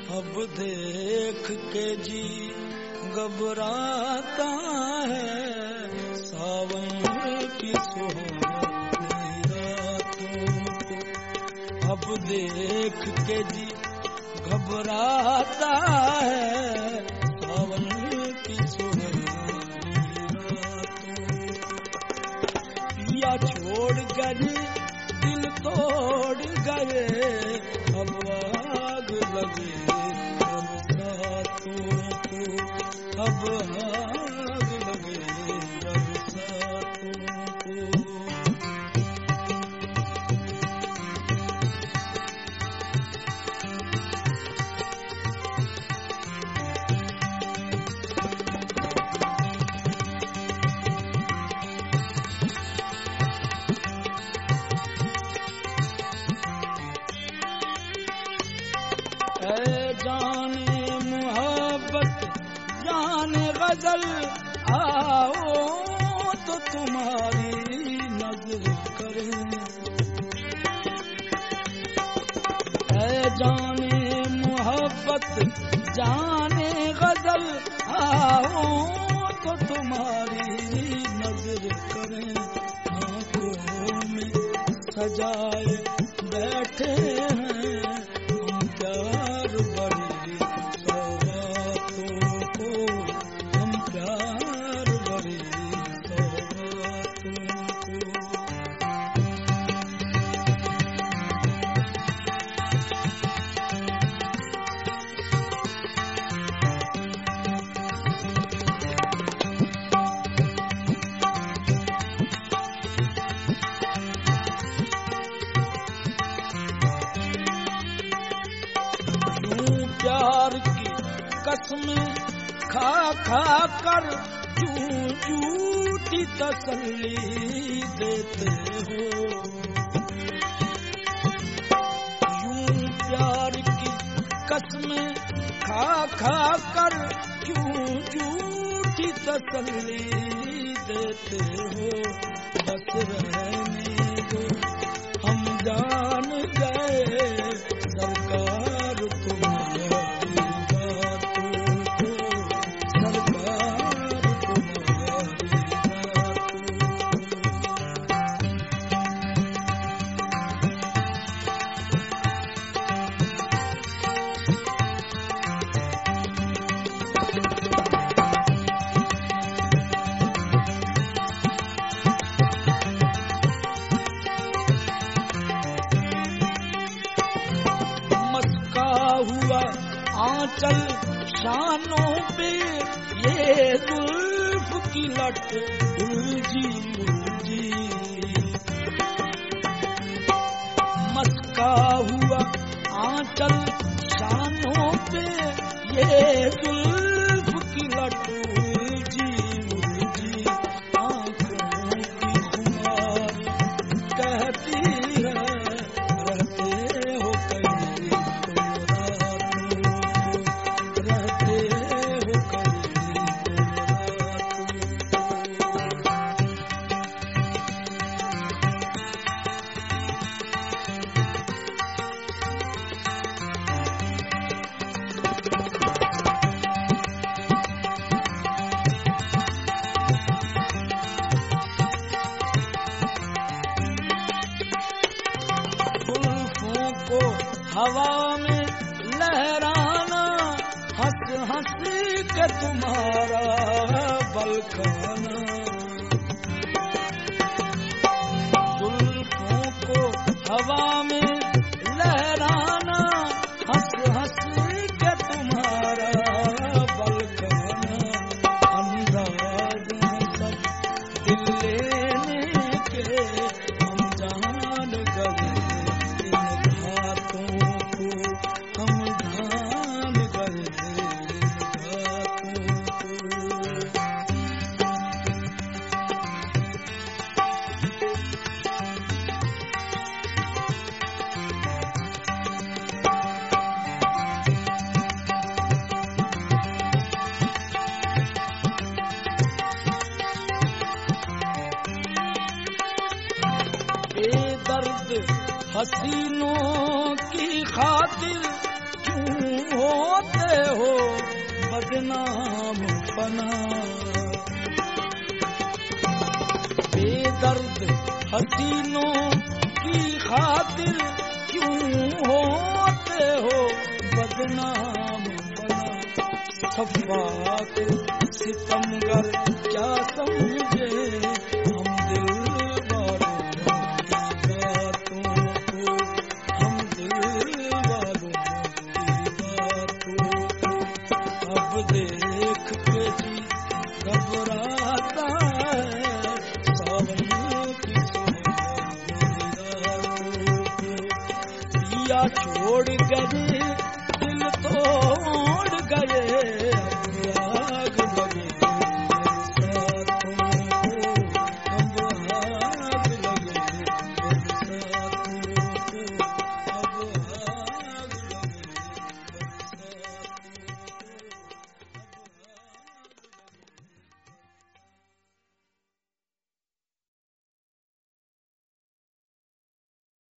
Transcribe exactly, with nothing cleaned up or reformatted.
अब देख के जी घबराता है सावन की सुहानी रातों को। अब देख के जी घबराता है सावन की सुहानी रातों को। या छोड़ गए दिल तोड़ गए अब आग लगे बरसातों को। अब आग लगे बरसातों को। जाने मोहब्बत जाने गजल आओ तो तुम्हारी नजर करें। ऐ जाने मोहब्बत जाने गजल आओ तो तुम्हारी नजर करें। आंखों में सजाए बैठे हैं हम प्यार बड़ी सौगातों को। हम प्यार बड़ी सौगातों को। प्यार की कसमें खा खा कर क्यों झूठी तसल्ली देते हो। यूं प्यार की कसमें खा खा कर क्यों झूठी तसल्ली देते हो। बस रहने दो हम जान गए सरकार तुम्हारी बातों को। सरकार तुम्हारी हुआ आंचल शानों पे ये जुल्फ की लट उलझी उलझी। मस्का हुआ आंचल शानों पे ये जुल्फ की लट उलझी उलझी। आंखों की खुमार कहती है रहते हो कहीं हवा में लहराना हंस हंस के तुम्हारा बल खाना। जुल्फों को हवा में लहराना हंस हंस के तुम्हारा बल खाना। अंदाज है सब दिल लेने के हम जान गए हम जान गए बेदर्द हसीनों की खातिर क्यों होते हो बदनाम बना। बेदर्द हसीनों की खातिर क्यों होते हो बदनाम बना। सफाक सितमगर क्या समझे हम दिल वालों की बातों को, हम दिल वालों की बातों को। अब देख के जी घबराता है सावन की सुहानी रातों को। पिया छोड़ गए दिल तोड़ गए